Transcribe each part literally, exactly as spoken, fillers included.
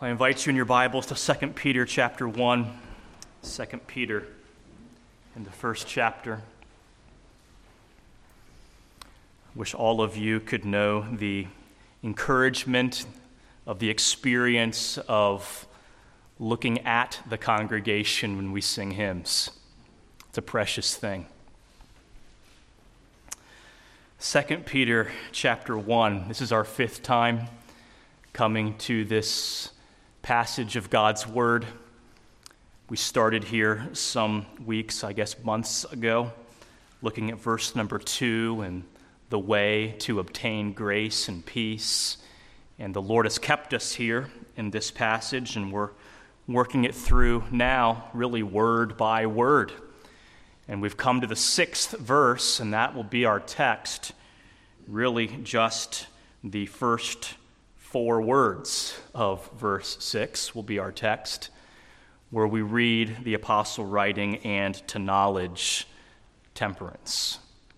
I invite you in your Bibles to Second Peter chapter one. Second Peter in the first chapter. I wish all of you could know the encouragement of the experience of looking at the congregation when we sing hymns. It's a precious thing. Second Peter chapter one. This is our fifth time coming to this passage of God's Word. We started here some weeks, I guess months ago, looking at verse number two and the way to obtain grace and peace. And the Lord has kept us here in this passage, and we're working it through now, really word by word. And we've come to the sixth verse, and that will be our text, really just the first four words of verse six will be our text, where we read the apostle writing, and to knowledge, temperance.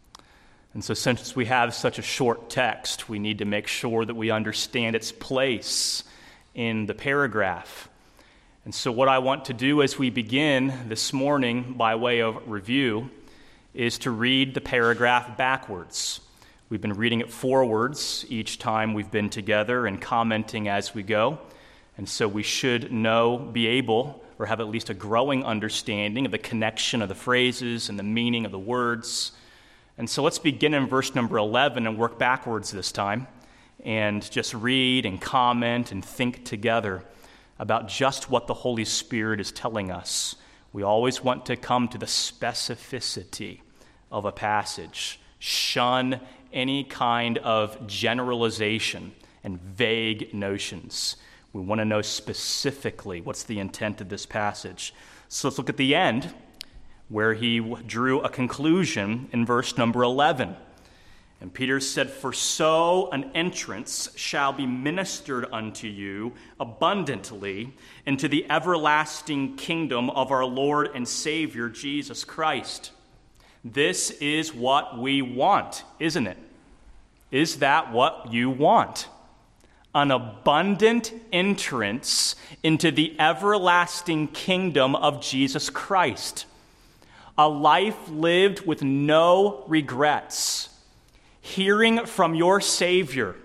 And so since we have such a short text, we need to make sure that we understand its place in the paragraph. And so what I want to do as we begin this morning, by way of review, is to read the paragraph backwards. We've been reading it forwards each time we've been together and commenting as we go. And so we should know, be able, or have at least a growing understanding of the connection of the phrases and the meaning of the words. And so let's begin in verse number eleven and work backwards this time and just read and comment and think together about just what the Holy Spirit is telling us. We always want to come to the specificity of a passage. Shun any kind of generalization and vague notions. We want to know specifically what's the intent of this passage. So let's look at the end, where he drew a conclusion in verse number eleven. And Peter said, "For so an entrance shall be ministered unto you abundantly into the everlasting kingdom of our Lord and Savior Jesus Christ." This is what we want, isn't it? Is that what you want? An abundant entrance into the everlasting kingdom of Jesus Christ. A life lived with no regrets. Hearing from your Savior,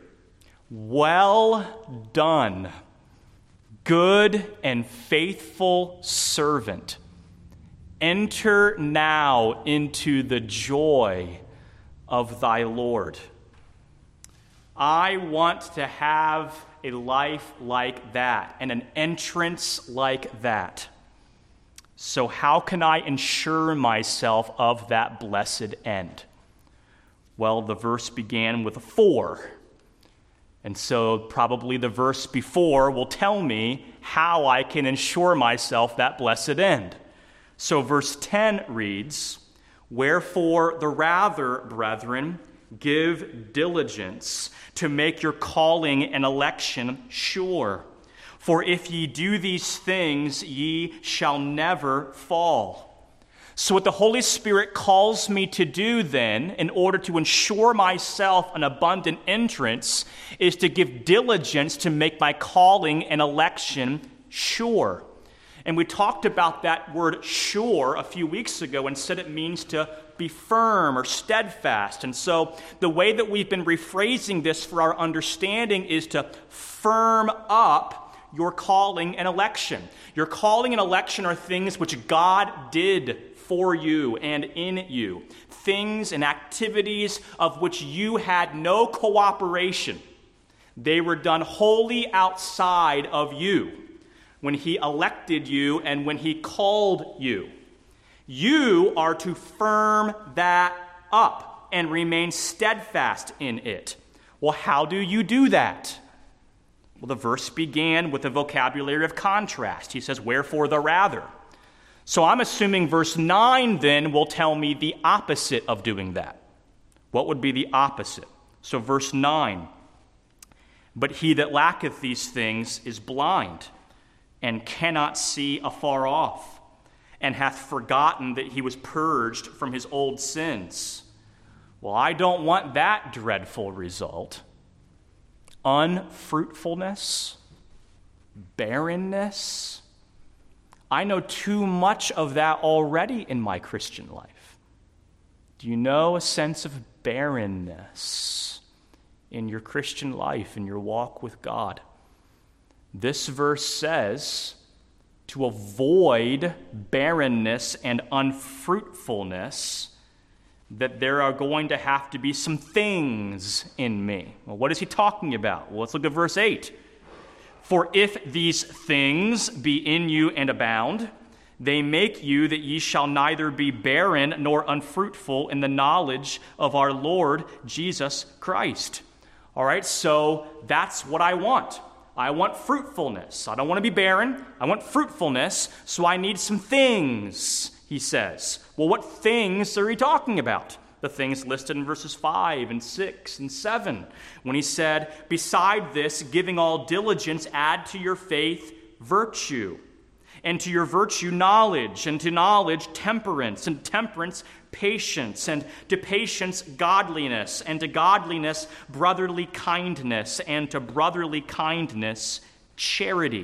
"Well done, good and faithful servant. Enter now into the joy of thy Lord." I want to have a life like that and an entrance like that. So how can I ensure myself of that blessed end? Well, the verse began with a "for." And so probably the verse before will tell me how I can ensure myself that blessed end. So verse ten reads, "Wherefore the rather, brethren, give diligence to make your calling and election sure. For if ye do these things, ye shall never fall." So what the Holy Spirit calls me to do then, in order to ensure myself an abundant entrance, is to give diligence to make my calling and election sure. And we talked about that word "sure" a few weeks ago and said it means to be firm or steadfast. And so the way that we've been rephrasing this for our understanding is to firm up your calling and election. Your calling and election are things which God did for you and in you. Things and activities of which you had no cooperation. They were done wholly outside of you when he elected you and when he called you. You are to firm that up and remain steadfast in it. Well, how do you do that? Well, the verse began with a vocabulary of contrast. He says, "Wherefore the rather." So I'm assuming verse nine then will tell me the opposite of doing that. What would be the opposite? So verse nine, "But he that lacketh these things is blind, and cannot see afar off, and hath forgotten that he was purged from his old sins." Well, I don't want that dreadful result. Unfruitfulness, barrenness? I know too much of that already in my Christian life. Do you know a sense of barrenness in your Christian life, in your walk with God? This verse says to avoid barrenness and unfruitfulness, that there are going to have to be some things in me. Well, what is he talking about? Well, let's look at verse eight. For if these things be in you and abound, they make you that ye shall neither be barren nor unfruitful in the knowledge of our Lord Jesus Christ. All right, so that's what I want. I want fruitfulness. I don't want to be barren. I want fruitfulness, so I need some things, he says. Well, what things are he talking about? The things listed in verses five and six and seven, when he said, beside this, giving all diligence, add to your faith virtue, and to your virtue knowledge, and to knowledge temperance, and temperance patience, and to patience godliness, and to godliness brotherly kindness, and to brotherly kindness charity.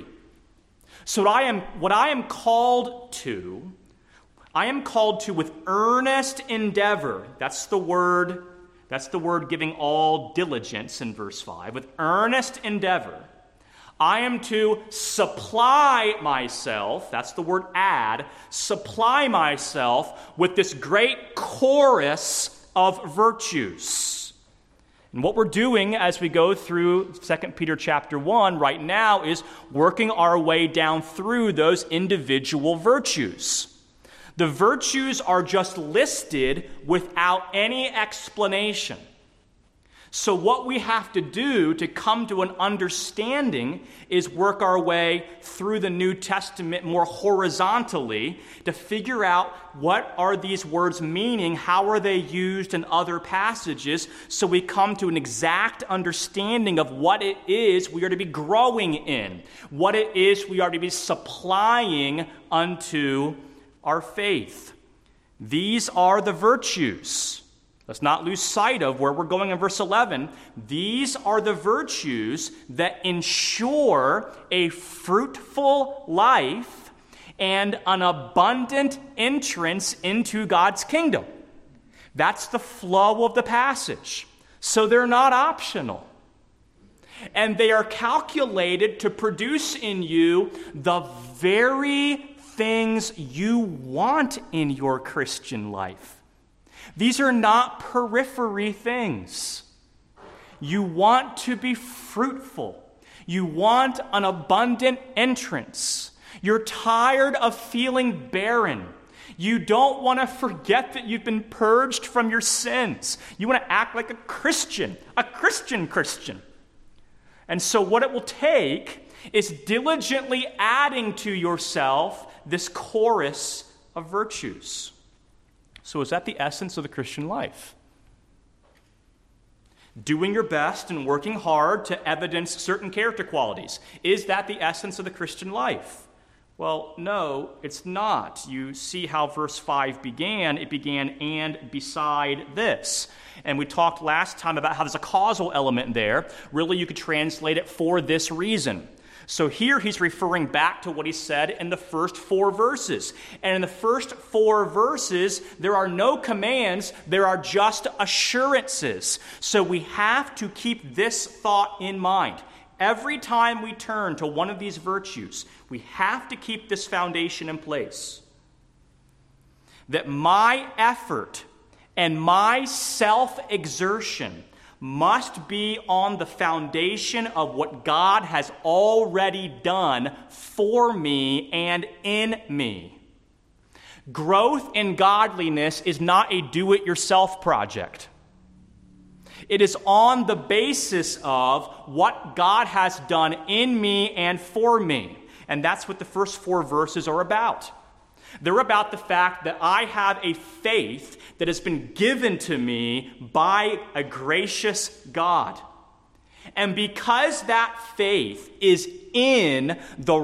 So what I am, what I am called to, I am called to with earnest endeavor. That's the word, that's the word giving all diligence in verse five. With earnest endeavor, I am to supply myself, that's the word add, supply myself with this great chorus of virtues. And what we're doing as we go through Second Peter chapter one right now is working our way down through those individual virtues. The virtues are just listed without any explanation. So what we have to do to come to an understanding is work our way through the New Testament more horizontally to figure out what are these words meaning, how are they used in other passages, so we come to an exact understanding of what it is we are to be growing in, what it is we are to be supplying unto our faith. These are the virtues. Let's not lose sight of where we're going in verse eleven. These are the virtues that ensure a fruitful life and an abundant entrance into God's kingdom. That's the flow of the passage. So they're not optional. And they are calculated to produce in you the very things you want in your Christian life. These are not periphery things. You want to be fruitful. You want an abundant entrance. You're tired of feeling barren. You don't want to forget that you've been purged from your sins. You want to act like a Christian, a Christian Christian. And so what it will take is diligently adding to yourself this chorus of virtues. So is that the essence of the Christian life? Doing your best and working hard to evidence certain character qualities. Is that the essence of the Christian life? Well, no, it's not. You see how verse five began. It began, and beside this. And we talked last time about how there's a causal element there. Really, you could translate it for this reason. So here he's referring back to what he said in the first four verses. And in the first four verses, there are no commands, there are just assurances. So we have to keep this thought in mind. Every time we turn to one of these virtues, we have to keep this foundation in place. That my effort and my self-exertion must be on the foundation of what God has already done for me and in me. Growth in godliness is not a do-it-yourself project. It is on the basis of what God has done in me and for me. And that's what the first four verses are about. They're about the fact that I have a faith that has been given to me by a gracious God. And because that faith is in the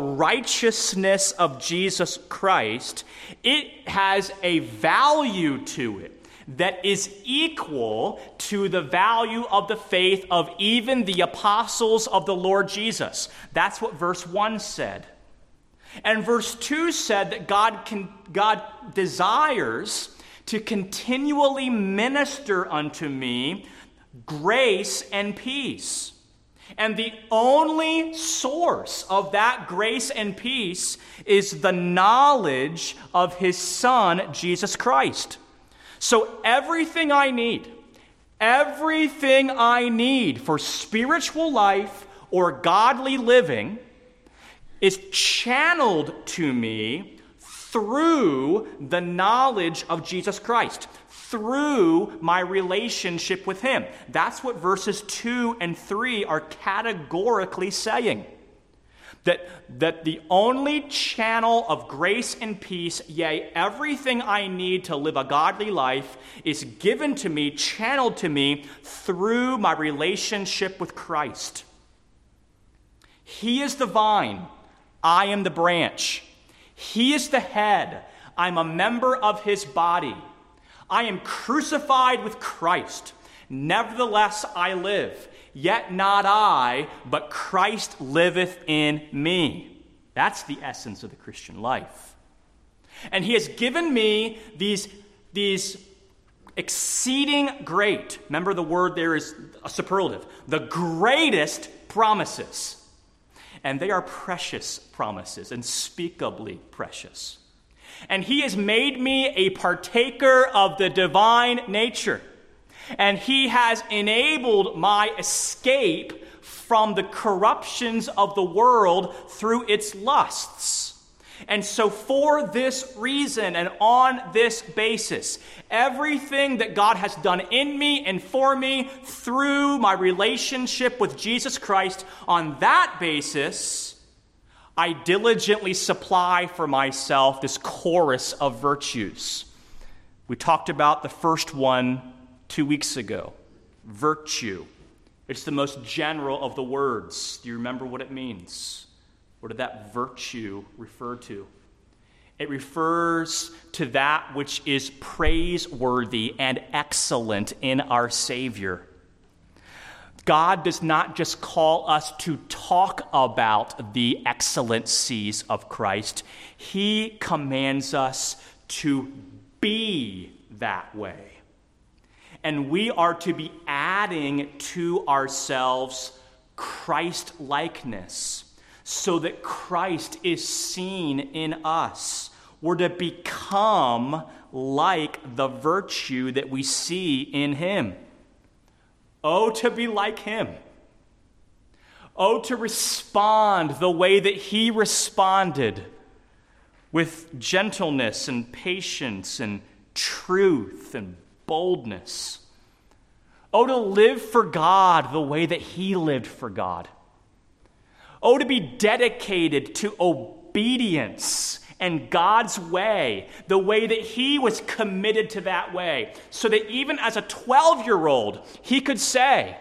righteousness of Jesus Christ, it has a value to it that is equal to the value of the faith of even the apostles of the Lord Jesus. That's what verse one said. And verse two said that God can, God desires to continually minister unto me grace and peace. And the only source of that grace and peace is the knowledge of his Son, Jesus Christ. So everything I need, everything I need for spiritual life or godly living is channeled to me through the knowledge of Jesus Christ, through my relationship with him. That's what verses two and three are categorically saying. That, that the only channel of grace and peace, yea, everything I need to live a godly life, is given to me, channeled to me, through my relationship with Christ. He is the vine, I am the branch. He is the head, I'm a member of his body. I am crucified with Christ. Nevertheless I live. Yet not I, but Christ liveth in me. That's the essence of the Christian life. And he has given me these, these exceeding great, remember the word there is a superlative, the greatest promises. And they are precious promises, unspeakably precious. And he has made me a partaker of the divine nature. And he has enabled my escape from the corruptions of the world through its lusts. And so for this reason and on this basis, everything that God has done in me and for me through my relationship with Jesus Christ, on that basis, I diligently supply for myself this chorus of virtues. We talked about the first one two weeks ago, virtue. It's the most general of the words. Do you remember what it means? What did that virtue refer to? It refers to that which is praiseworthy and excellent in our Savior. God does not just call us to talk about the excellencies of Christ. He commands us to be that way. And we are to be adding to ourselves Christ-likeness so that Christ is seen in us. We're to become like the virtue that we see in him. Oh, to be like him. Oh, to respond the way that he responded, with gentleness and patience and truth and boldness. Oh, to live for God the way that he lived for God. Oh, to be dedicated to obedience and God's way, the way that he was committed to that way, so that even as a twelve-year-old, he could say,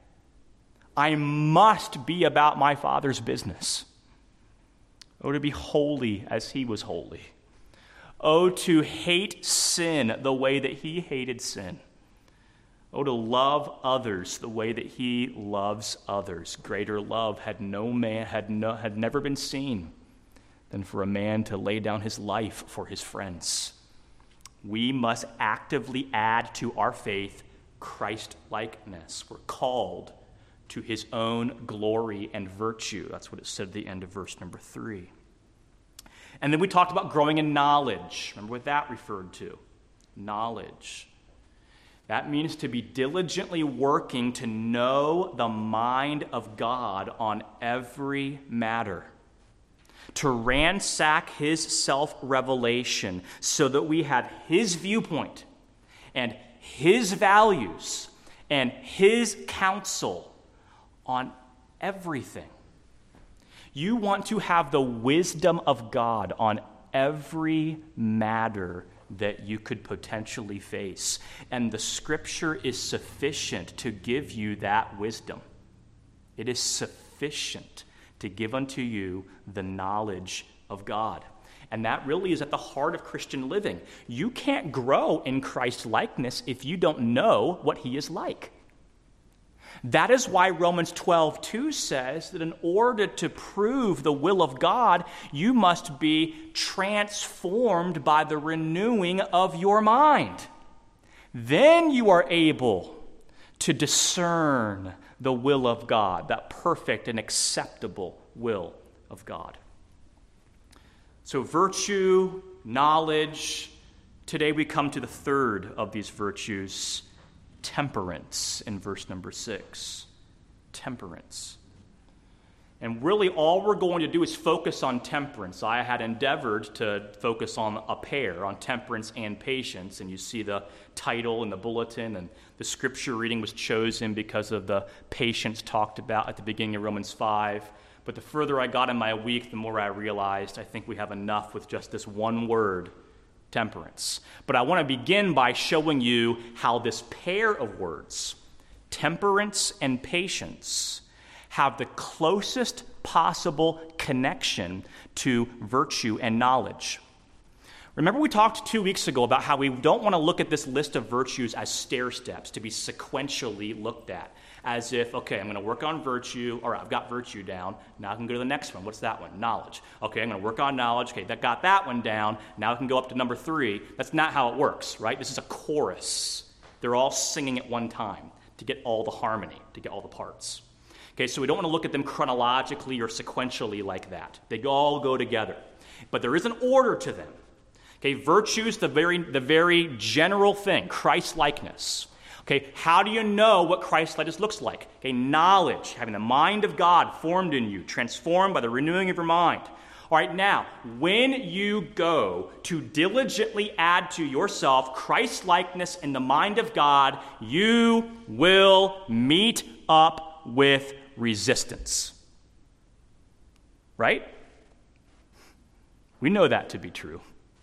I must be about my Father's business. Oh, to be holy as he was holy. Oh, to hate sin the way that he hated sin. Oh, to love others the way that he loves others. Greater love had no man had no had never been seen than for a man to lay down his life for his friends. We must actively add to our faith Christ-likeness. We're called to his own glory and virtue. That's what it said at the end of verse number three. And then we talked about growing in knowledge. Remember what that referred to? Knowledge. That means to be diligently working to know the mind of God on every matter. To ransack his self-revelation so that we have his viewpoint and his values and his counsel on everything. You want to have the wisdom of God on every matter that you could potentially face. And the scripture is sufficient to give you that wisdom. It is sufficient to give unto you the knowledge of God. And that really is at the heart of Christian living. You can't grow in Christ's likeness if you don't know what he is like. That is why Romans twelve two says that in order to prove the will of God, you must be transformed by the renewing of your mind. Then you are able to discern the will of God, that perfect and acceptable will of God. So virtue, knowledge. Today we come to the third of these virtues, temperance, in verse number six. Temperance. And really all we're going to do is focus on temperance. I had endeavored to focus on a pair, on temperance and patience, and you see the title in the bulletin, and the scripture reading was chosen because of the patience talked about at the beginning of Romans five. But the further I got in my week, the more I realized I think we have enough with just this one word, temperance. But I want to begin by showing you how this pair of words, temperance and patience, have the closest possible connection to virtue and knowledge. Remember we talked two weeks ago about how we don't want to look at this list of virtues as stair steps to be sequentially looked at, as if, okay, I'm going to work on virtue, all right, I've got virtue down, now I can go to the next one. What's that one? Knowledge. Okay, I'm going to work on knowledge, okay, that got that one down, now I can go up to number three. That's not how it works, right? This is a chorus. They're all singing at one time to get all the harmony, to get all the parts. Okay, so we don't want to look at them chronologically or sequentially like that. They all go together. But there is an order to them. Okay, virtue is the very, the very general thing, Christ-likeness. Okay, how do you know what Christ-likeness looks like? Okay, knowledge, having the mind of God formed in you, transformed by the renewing of your mind. All right, now, when you go to diligently add to yourself Christ-likeness in the mind of God, you will meet up with resistance. Right? We know that to be true.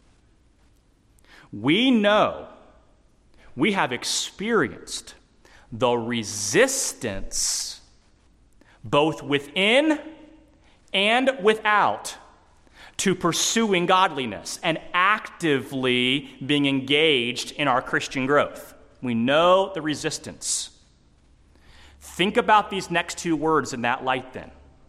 We know, we have experienced the resistance both within and without to pursuing godliness and actively being engaged in our Christian growth. We know the resistance. Think about these next two words in that light then.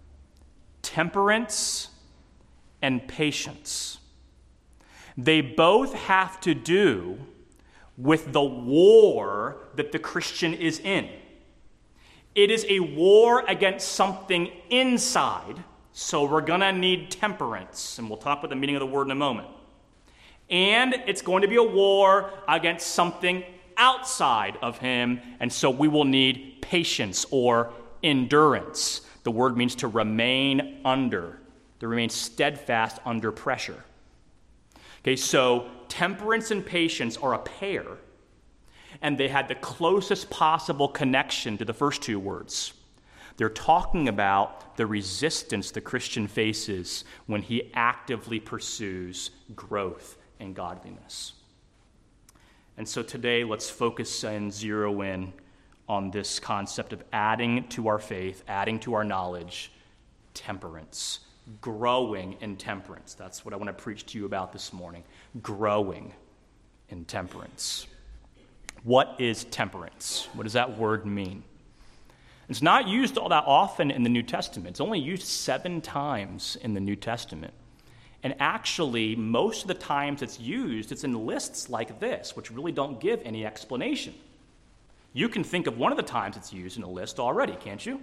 Temperance and patience. They both have to do with the war that the Christian is in. It is a war against something inside, so we're going to need temperance, and we'll talk about the meaning of the word in a moment. And it's going to be a war against something outside of him, and so we will need patience or endurance. The word means to remain under, to remain steadfast under pressure. Okay, so temperance and patience are a pair, and they had the closest possible connection to the first two words. They're talking about the resistance the Christian faces when he actively pursues growth and godliness. And so today, let's focus and zero in on this concept of adding to our faith, adding to our knowledge, temperance, growing in temperance. That's what I want to preach to you about this morning, growing in temperance. What is temperance? What does that word mean? It's not used all that often in the New Testament. It's only used seven times in the New Testament. And actually, most of the times it's used, it's in lists like this, which really don't give any explanation. You can think of one of the times it's used in a list already, can't you?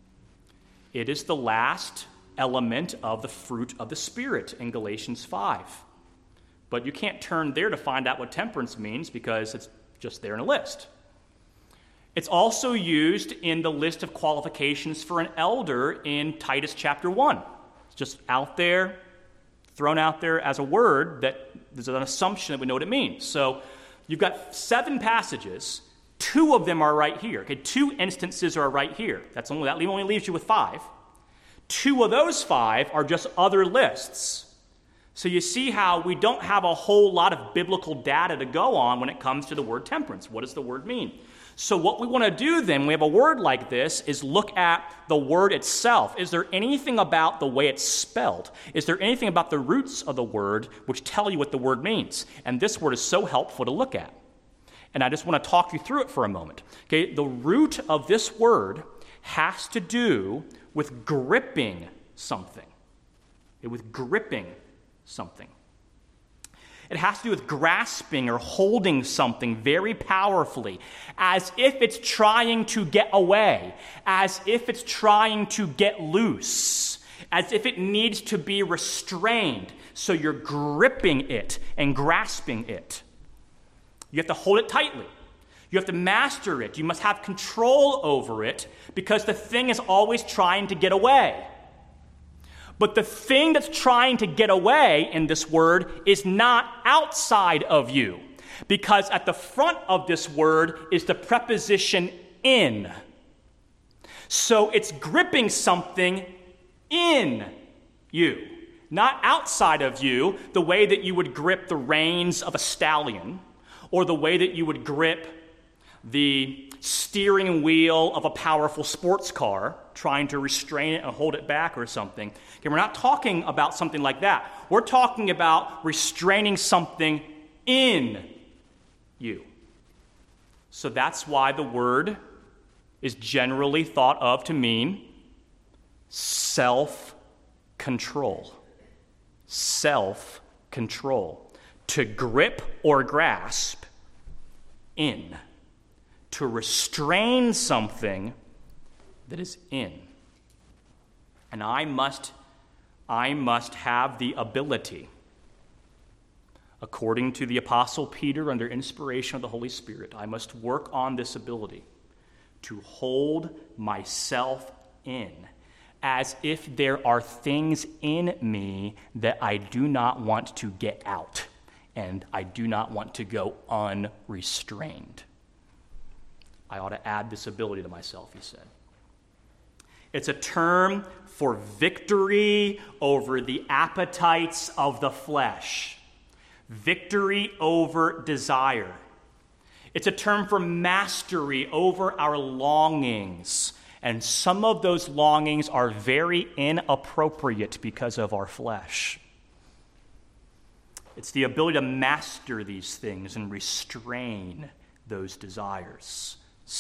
It is the last element of the fruit of the Spirit in Galatians five. But you can't turn there to find out what temperance means because it's just there in a list. It's also used in the list of qualifications for an elder in Titus chapter one. It's just out there, thrown out there as a word that there's an assumption that we know what it means. So you've got seven passages. Two of them are right here. Okay, two instances are right here. That's only that only leaves you with five. Two of those five are just other lists. So you see how we don't have a whole lot of biblical data to go on when it comes to the word temperance. What does the word mean? So what we want to do then, when we have a word like this, is look at the word itself. Is there anything about the way it's spelled? Is there anything about the roots of the word which tell you what the word means? And this word is so helpful to look at. And I just want to talk you through it for a moment. Okay, the root of this word has to do with gripping something. With gripping something. It has to do with grasping or holding something very powerfully, as if it's trying to get away, as if it's trying to get loose, as if it needs to be restrained. So you're gripping it and grasping it. You have to hold it tightly. You have to master it. You must have control over it because the thing is always trying to get away. But the thing that's trying to get away in this word is not outside of you, because at the front of this word is the preposition in. So it's gripping something in you, not outside of you, the way that you would grip the reins of a stallion, or the way that you would grip the steering wheel of a powerful sports car, trying to restrain it and hold it back or something. Okay, we're not talking about something like that. We're talking about restraining something in you. So that's why the word is generally thought of to mean self-control. Self-control. To grip or grasp in. To restrain something that is in. And I must, I must have the ability, according to the Apostle Peter under inspiration of the Holy Spirit, I must work on this ability to hold myself in as if there are things in me that I do not want to get out and I do not want to go unrestrained. I ought to add this ability to myself, he said. It's a term for victory over the appetites of the flesh. Victory over desire. It's a term for mastery over our longings. And some of those longings are very inappropriate because of our flesh. It's the ability to master these things and restrain those desires.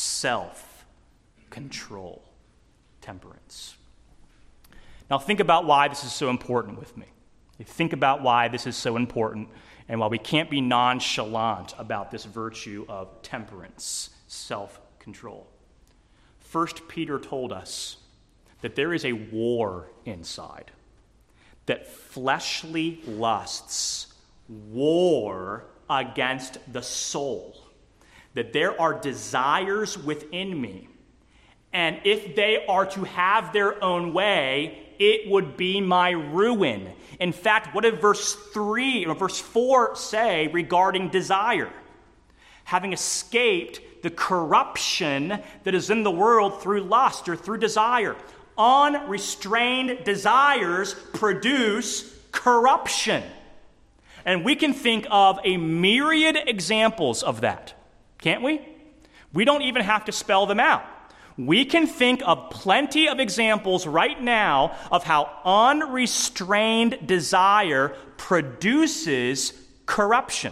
Self-control, temperance. Now think about why this is so important with me. Think about why this is so important and why we can't be nonchalant about this virtue of temperance, self-control. First Peter told us that there is a war inside, that fleshly lusts war against the soul. That there are desires within me, and if they are to have their own way, it would be my ruin. In fact, what did verse three or verse four say regarding desire? Having escaped the corruption that is in the world through lust or through desire. Unrestrained desires produce corruption. And we can think of a myriad examples of that. Can't we? We don't even have to spell them out. We can think of plenty of examples right now of how unrestrained desire produces corruption.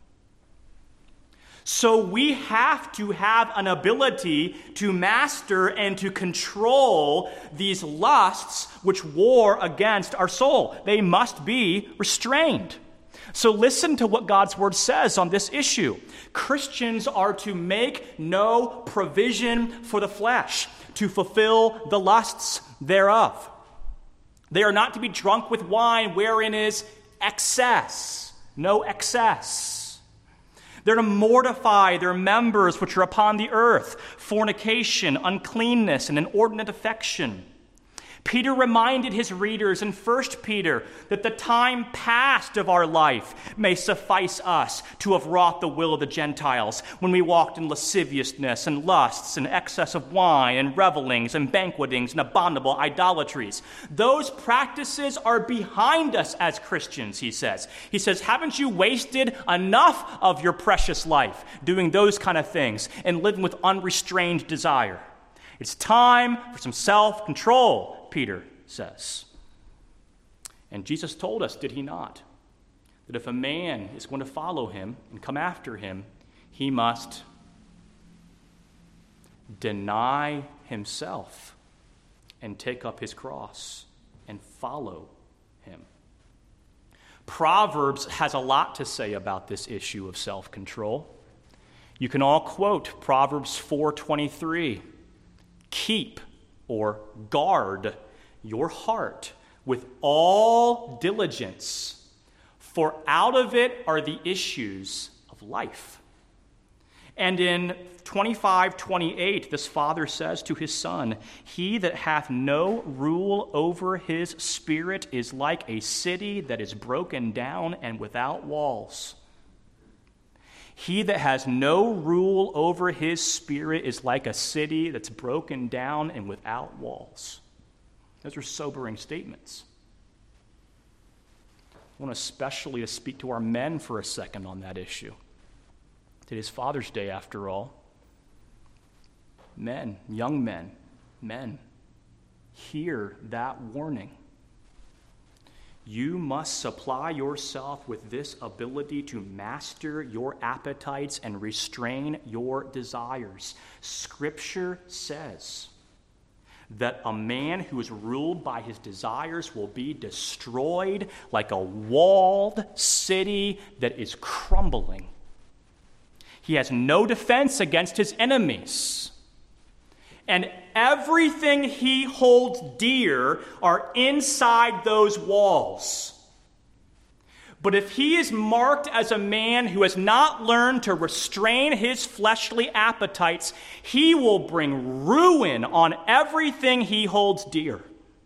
So we have to have an ability to master and to control these lusts which war against our soul. They must be restrained. So listen to what God's word says on this issue. Christians are to make no provision for the flesh, to fulfill the lusts thereof. They are not to be drunk with wine wherein is excess, no excess. They're to mortify their members which are upon the earth, fornication, uncleanness, and inordinate affection. Peter reminded his readers in First Peter that the time past of our life may suffice us to have wrought the will of the Gentiles when we walked in lasciviousness and lusts and excess of wine and revelings and banquetings and abominable idolatries. Those practices are behind us as Christians, he says. He says, haven't you wasted enough of your precious life doing those kind of things and living with unrestrained desire? It's time for some self-control, Peter says. And Jesus told us, did he not, that if a man is going to follow him and come after him, he must deny himself and take up his cross and follow him. Proverbs has a lot to say about this issue of self-control. You can all quote Proverbs four twenty-three. Keep or guard your heart with all diligence, for out of it are the issues of life. And in twenty-five twenty-eight, this father says to his son, he that hath no rule over his spirit is like a city that is broken down and without walls. He that has no rule over his spirit is like a city that's broken down and without walls. Those are sobering statements. I want especially to speak to our men for a second on that issue. Today's Father's Day, after all. Men, young men, men, hear that warning. You must supply yourself with this ability to master your appetites and restrain your desires. Scripture says that a man who is ruled by his desires will be destroyed like a walled city that is crumbling. He has no defense against his enemies. And everything he holds dear are inside those walls. But if he is marked as a man who has not learned to restrain his fleshly appetites, he will bring ruin on everything he holds dear.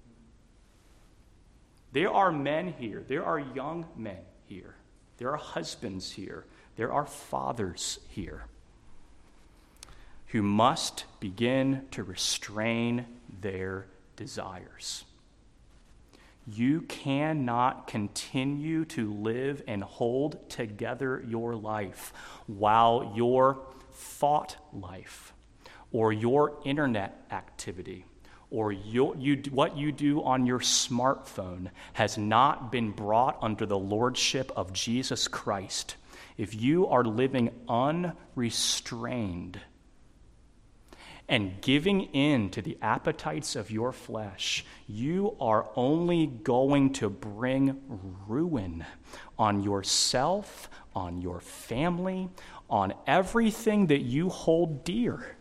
There are men here. There are young men here. There are husbands here. There are fathers here who must begin to restrain their desires. You cannot continue to live and hold together your life while your thought life or your internet activity or your, you, what you do on your smartphone has not been brought under the lordship of Jesus Christ. If you are living unrestrained and giving in to the appetites of your flesh, you are only going to bring ruin on yourself, on your family, on everything that you hold dear.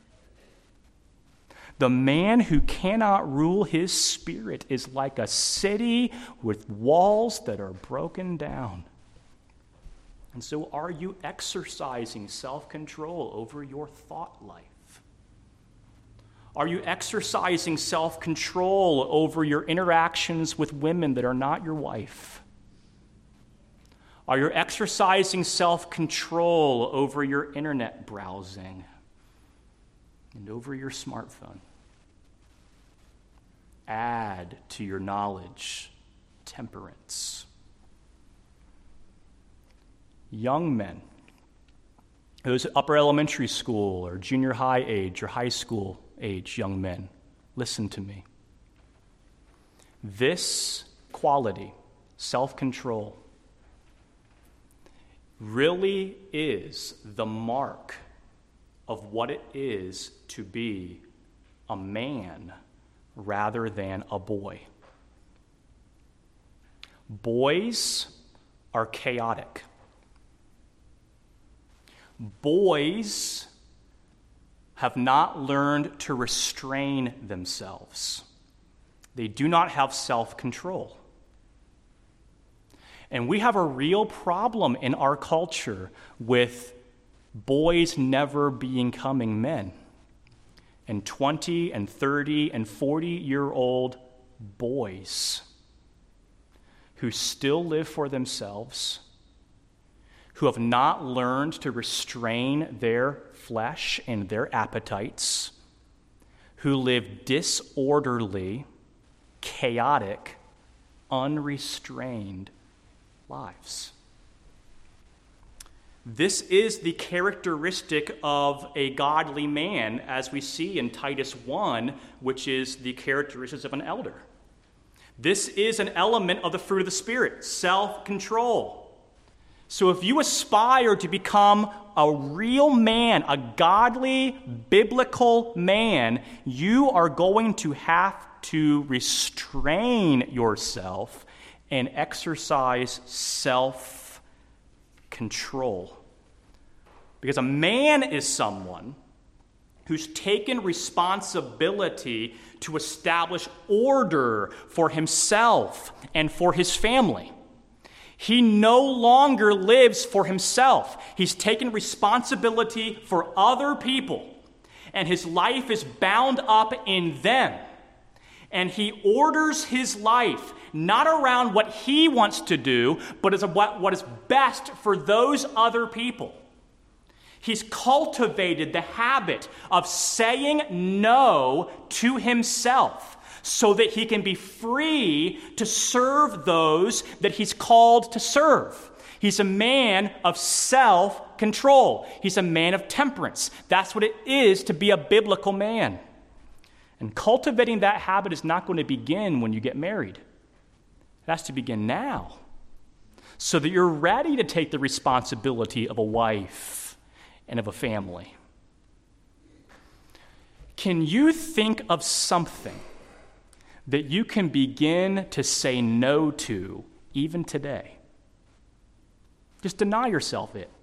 The man who cannot rule his spirit is like a city with walls that are broken down. And so are you exercising self-control over your thought life? Are you exercising self-control over your interactions with women that are not your wife? Are you exercising self-control over your internet browsing and over your smartphone? Add to your knowledge temperance. Young men, those upper elementary school or junior high age or high school age young men, listen to me. This quality, self-control, really is the mark of what it is to be a man rather than a boy. Boys are chaotic. Boys have not learned to restrain themselves. They do not have self-control. And we have a real problem in our culture with boys never becoming men. And twenty and thirty and forty-year-old boys who still live for themselves, who have not learned to restrain their flesh and their appetites, who live disorderly, chaotic, unrestrained lives. This is the characteristic of a godly man, as we see in Titus one, which is the characteristics of an elder. This is an element of the fruit of the Spirit, self-control. So if you aspire to become a real man, a godly, biblical man, you are going to have to restrain yourself and exercise self-control. Because a man is someone who's taken responsibility to establish order for himself and for his family. He no longer lives for himself. He's taken responsibility for other people, and his life is bound up in them. And he orders his life not around what he wants to do, but as what, what is best for those other people. He's cultivated the habit of saying no to himself so that he can be free to serve those that he's called to serve. He's a man of self-control. He's a man of temperance. That's what it is to be a biblical man. And cultivating that habit is not going to begin when you get married. It has to begin now, so that you're ready to take the responsibility of a wife and of a family. Can you think of something that you can begin to say no to even today? Just deny yourself it.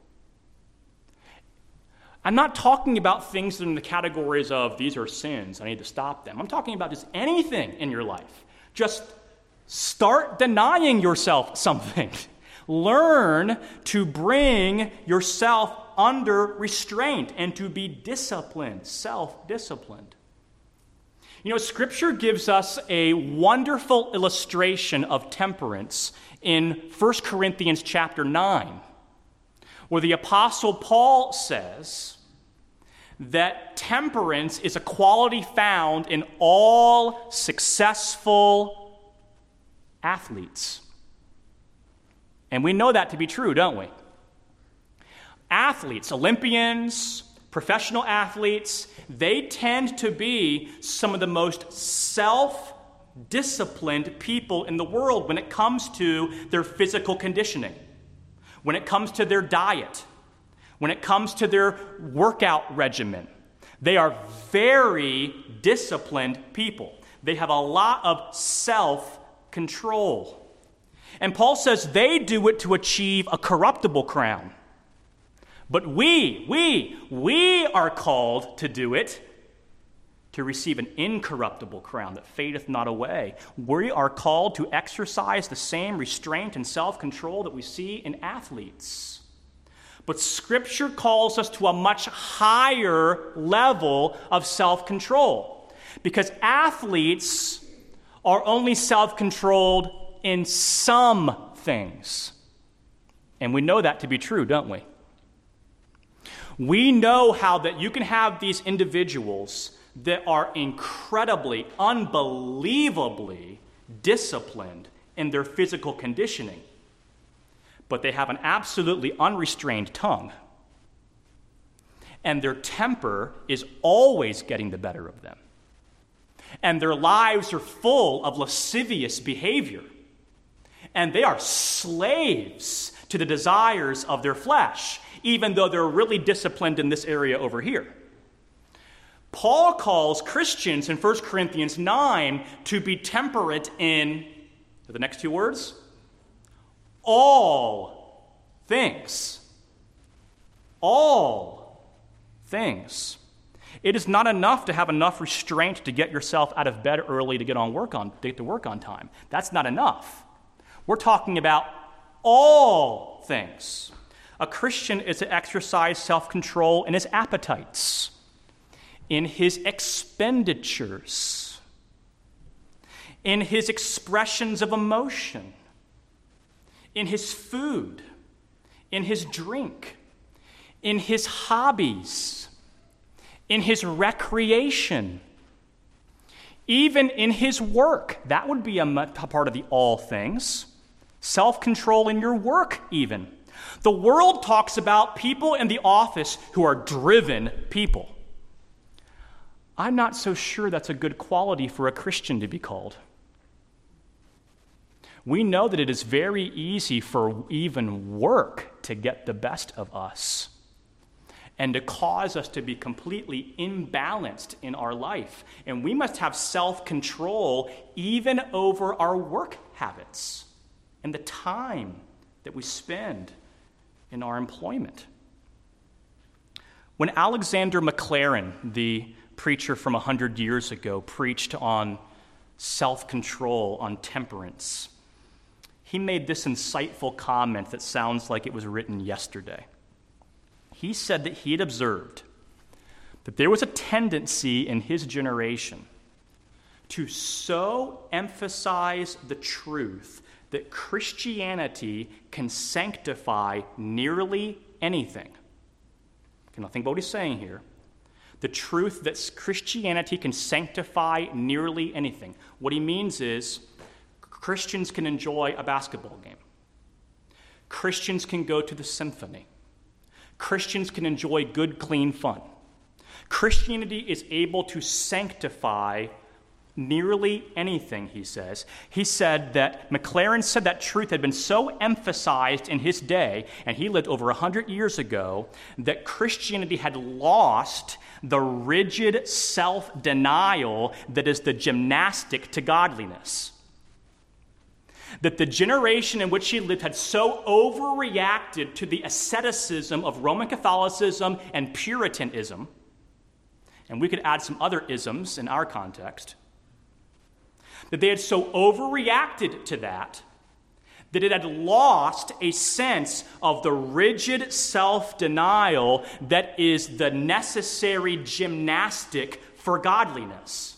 I'm not talking about things that are in the categories of these are sins, I need to stop them. I'm talking about just anything in your life. Just start denying yourself something. Learn to bring yourself under restraint and to be disciplined, self-disciplined. You know, Scripture gives us a wonderful illustration of temperance in First Corinthians chapter nine, where the Apostle Paul says that temperance is a quality found in all successful athletes. And we know that to be true, don't we? Athletes, Olympians, professional athletes, they tend to be some of the most self-disciplined people in the world when it comes to their physical conditioning, when it comes to their diet, when it comes to their workout regimen. They are very disciplined people. They have a lot of self-control. And Paul says they do it to achieve a corruptible crown. But we, we, we are called to do it to receive an incorruptible crown that fadeth not away. We are called to exercise the same restraint and self-control that we see in athletes. But Scripture calls us to a much higher level of self-control, because athletes are only self-controlled in some things. And we know that to be true, don't we? We know how that you can have these individuals that are incredibly, unbelievably disciplined in their physical conditioning, but they have an absolutely unrestrained tongue. And their temper is always getting the better of them. And their lives are full of lascivious behavior. And they are slaves to the desires of their flesh, even though they're really disciplined in this area over here. Paul calls Christians in First Corinthians nine to be temperate in, the next two words, all things. All things. It is not enough to have enough restraint to get yourself out of bed early to get on work on to get to work on time. That's not enough. We're talking about all things. A Christian is to exercise self-control in his appetites, in his expenditures, in his expressions of emotion, in his food, in his drink, in his hobbies, in his recreation, even in his work. That would be a part of the all things. Self-control in your work, even. The world talks about people in the office who are driven people. I'm not so sure that's a good quality for a Christian to be called. We know that it is very easy for even work to get the best of us and to cause us to be completely imbalanced in our life. And we must have self-control even over our work habits and the time that we spend in our employment. When Alexander Maclaren, the preacher from a hundred years ago, preached on self-control, on temperance, he made this insightful comment that sounds like it was written yesterday. He said that he had observed that there was a tendency in his generation to so emphasize the truth that Christianity can sanctify nearly anything. Okay, now think about what he's saying here. The truth that Christianity can sanctify nearly anything. What he means is Christians can enjoy a basketball game. Christians can go to the symphony. Christians can enjoy good, clean fun. Christianity is able to sanctify nearly anything, he says. He said that, Maclaren said that truth had been so emphasized in his day, and he lived over one hundred years ago, that Christianity had lost the rigid self-denial that is the gymnastic to godliness. That the generation in which he lived had so overreacted to the asceticism of Roman Catholicism and Puritanism, and we could add some other isms in our context, that they had so overreacted to that, that it had lost a sense of the rigid self-denial that is the necessary gymnastic for godliness.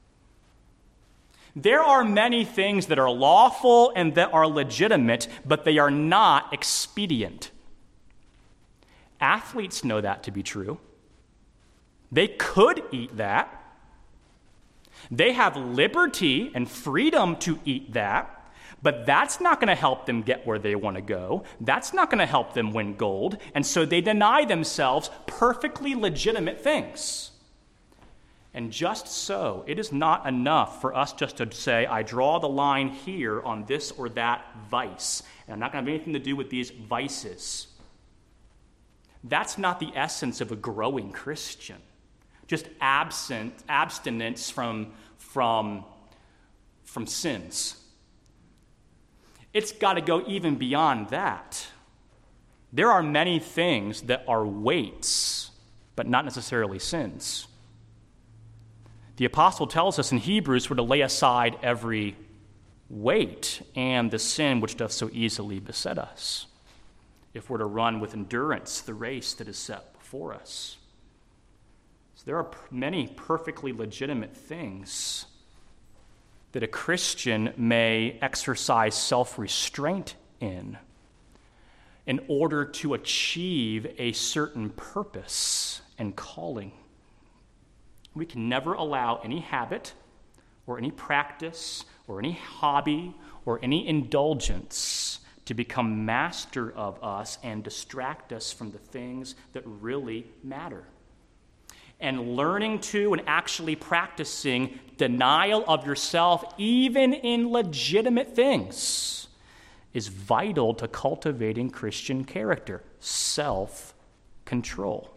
There are many things that are lawful and that are legitimate, but they are not expedient. Athletes know that to be true. They could eat that. They have liberty and freedom to eat that, but that's not going to help them get where they want to go. That's not going to help them win gold, and so they deny themselves perfectly legitimate things. And just so, it is not enough for us just to say, I draw the line here on this or that vice, and I'm not going to have anything to do with these vices. That's not the essence of a growing Christian. Just absent, abstinence from, from, from sins. It's got to go even beyond that. There are many things that are weights, but not necessarily sins. The apostle tells us in Hebrews we're to lay aside every weight and the sin which doth so easily beset us, if we're to run with endurance the race that is set before us. So there are many perfectly legitimate things that a Christian may exercise self-restraint in in order to achieve a certain purpose and calling. We can never allow any habit or any practice or any hobby or any indulgence to become master of us and distract us from the things that really matter. And learning to and actually practicing denial of yourself, even in legitimate things, is vital to cultivating Christian character, self-control.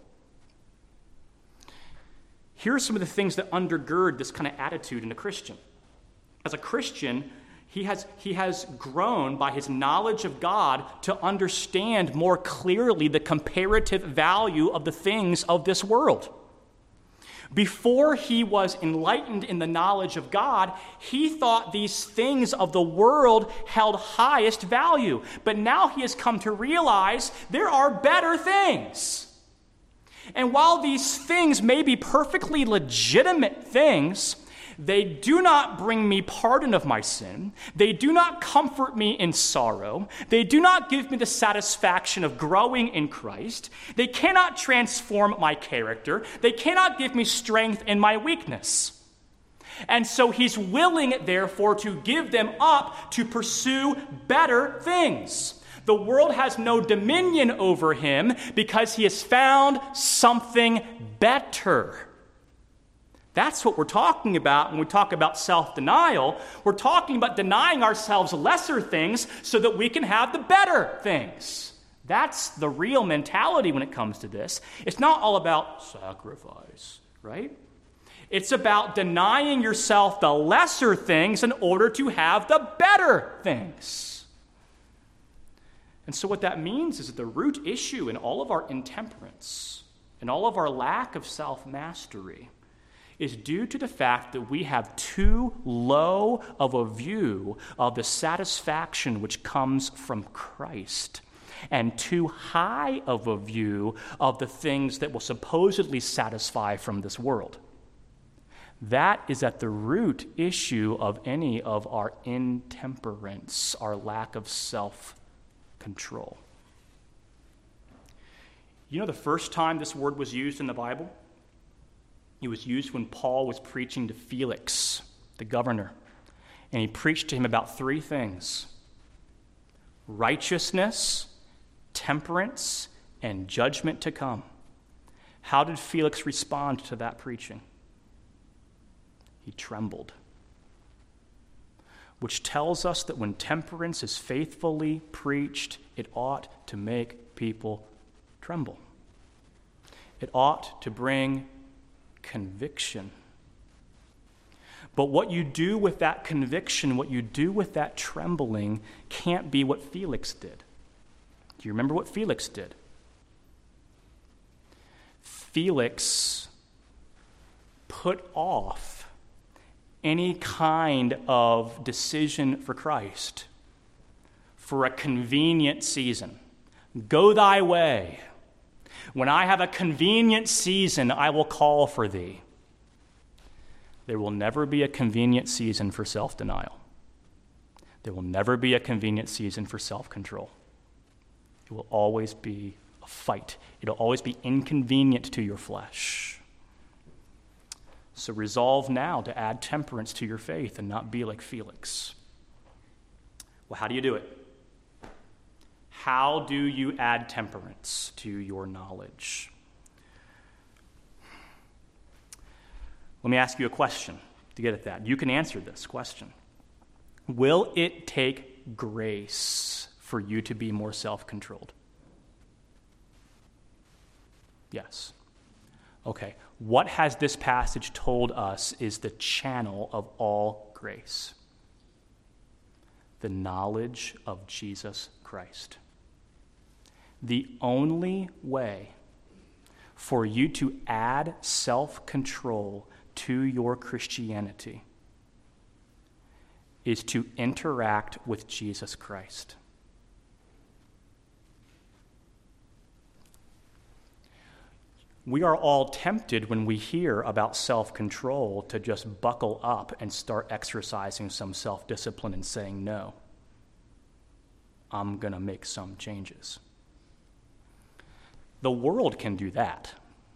Here are some of the things that undergird this kind of attitude in a Christian. As a Christian, he has, he has grown by his knowledge of God to understand more clearly the comparative value of the things of this world. Before he was enlightened in the knowledge of God, he thought these things of the world held highest value. But now he has come to realize there are better things. And while these things may be perfectly legitimate things, They do not bring me pardon of my sin. They do not comfort me in sorrow. They do not give me the satisfaction of growing in Christ. They cannot transform my character. They cannot give me strength in my weakness. And so he's willing, therefore, to give them up to pursue better things. The world has no dominion over him because he has found something better. That's what we're talking about when we talk about self-denial. We're talking about denying ourselves lesser things so that we can have the better things. That's the real mentality when it comes to this. It's not all about sacrifice, right? It's about denying yourself the lesser things in order to have the better things. And so what that means is that the root issue in all of our intemperance, in all of our lack of self-mastery, is due to the fact that we have too low of a view of the satisfaction which comes from Christ, and too high of a view of the things that will supposedly satisfy from this world. That is at the root issue of any of our intemperance, our lack of self-control. You know the first time this word was used in the Bible? It was used when Paul was preaching to Felix, the governor. And he preached to him about three things: righteousness, temperance, and judgment to come. How did Felix respond to that preaching? He trembled. Which tells us that when temperance is faithfully preached, it ought to make people tremble. It ought to bring conviction. But what you do with that conviction, what you do with that trembling, can't be what Felix did. Do you remember what Felix did? Felix put off any kind of decision for Christ for a convenient season. Go thy way. When I have a convenient season, I will call for thee. There will never be a convenient season for self-denial. There will never be a convenient season for self-control. It will always be a fight. It will always be inconvenient to your flesh. So resolve now to add temperance to your faith and not be like Felix. Well, how do you do it? How do you add temperance to your knowledge? Let me ask you a question to get at that. You can answer this question. Will it take grace for you to be more self-controlled? Yes. Okay. What has this passage told us is the channel of all grace? The knowledge of Jesus Christ. The only way for you to add self-control to your Christianity is to interact with Jesus Christ. We are all tempted when we hear about self-control to just buckle up and start exercising some self-discipline and saying, no, I'm going to make some changes. The world can do that.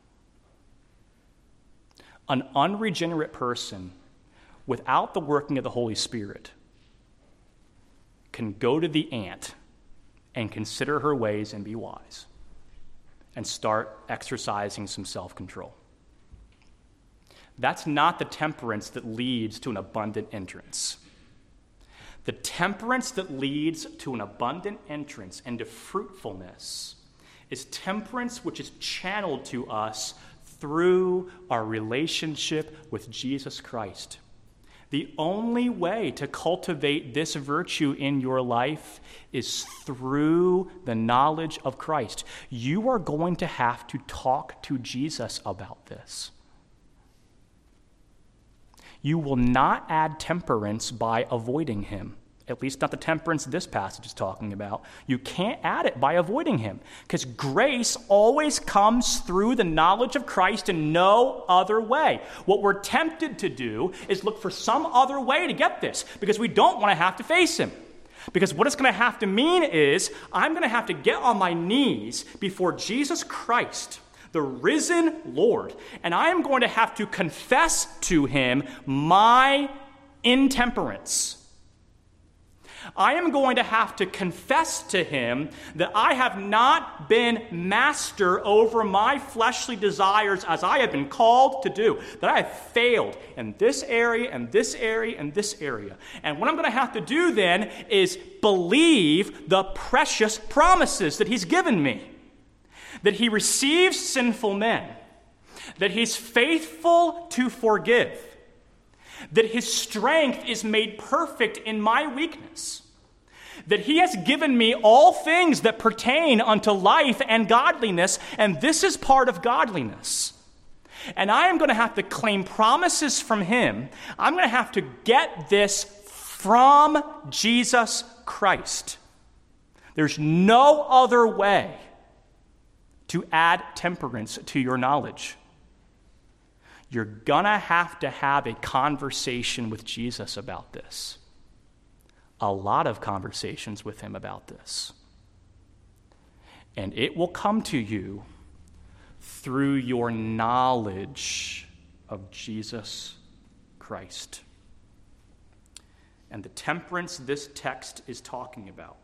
An unregenerate person without the working of the Holy Spirit can go to the ant and consider her ways and be wise and start exercising some self-control. That's not the temperance that leads to an abundant entrance. The temperance that leads to an abundant entrance and to fruitfulness is temperance which is channeled to us through our relationship with Jesus Christ. The only way to cultivate this virtue in your life is through the knowledge of Christ. You are going to have to talk to Jesus about this. You will not add temperance by avoiding him At least not the temperance this passage is talking about. You can't add it by avoiding him, because grace always comes through the knowledge of Christ in no other way. What we're tempted to do is look for some other way to get this, because we don't want to have to face him. Because what it's going to have to mean is I'm going to have to get on my knees before Jesus Christ, the risen Lord, and I am going to have to confess to him my intemperance. I am going to have to confess to him that I have not been master over my fleshly desires as I have been called to do, that I have failed in this area and this area and this area. And what I'm going to have to do then is believe the precious promises that he's given me, that he receives sinful men, that he's faithful to forgive, that his strength is made perfect in my weakness, that he has given me all things that pertain unto life and godliness, and this is part of godliness. And I am going to have to claim promises from him. I'm going to have to get this from Jesus Christ. There's no other way to add temperance to your knowledge. You're gonna have to have a conversation with Jesus about this. A lot of conversations with him about this. And it will come to you through your knowledge of Jesus Christ. And the temperance this text is talking about,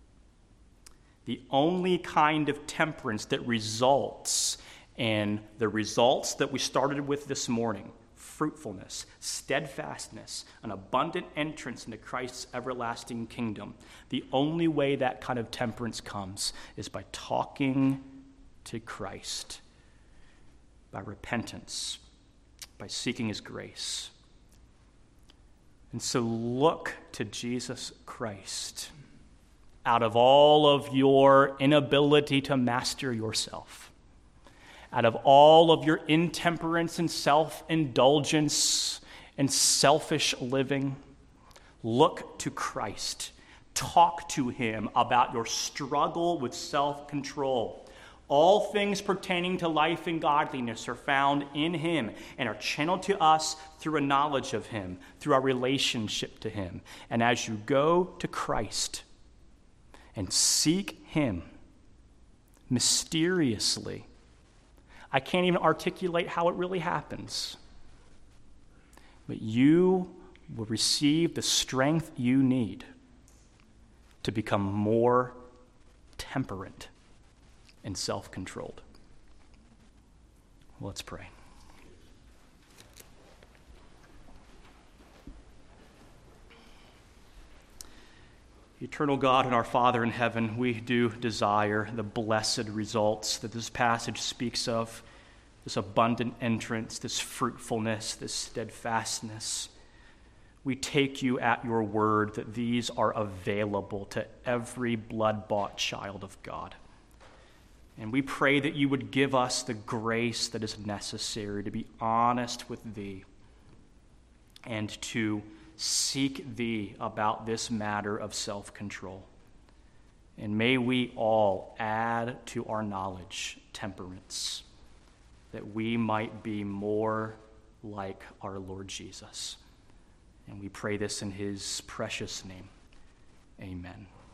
the only kind of temperance that results and the results that we started with this morning, fruitfulness, steadfastness, an abundant entrance into Christ's everlasting kingdom, the only way that kind of temperance comes is by talking to Christ, by repentance, by seeking his grace. And so look to Jesus Christ out of all of your inability to master yourself, out of all of your intemperance and self-indulgence and selfish living. Look to Christ. Talk to him about your struggle with self-control. All things pertaining to life and godliness are found in him and are channeled to us through a knowledge of him, through our relationship to him. And as you go to Christ and seek him mysteriously, I can't even articulate how it really happens, but you will receive the strength you need to become more temperate and self-controlled. Let's pray. Eternal God and our Father in heaven, we do desire the blessed results that this passage speaks of, this abundant entrance, this fruitfulness, this steadfastness. We take you at your word that these are available to every blood-bought child of God. And we pray that you would give us the grace that is necessary to be honest with thee and to seek thee about this matter of self-control. And may we all add to our knowledge temperance, that we might be more like our Lord Jesus. And we pray this in his precious name. Amen.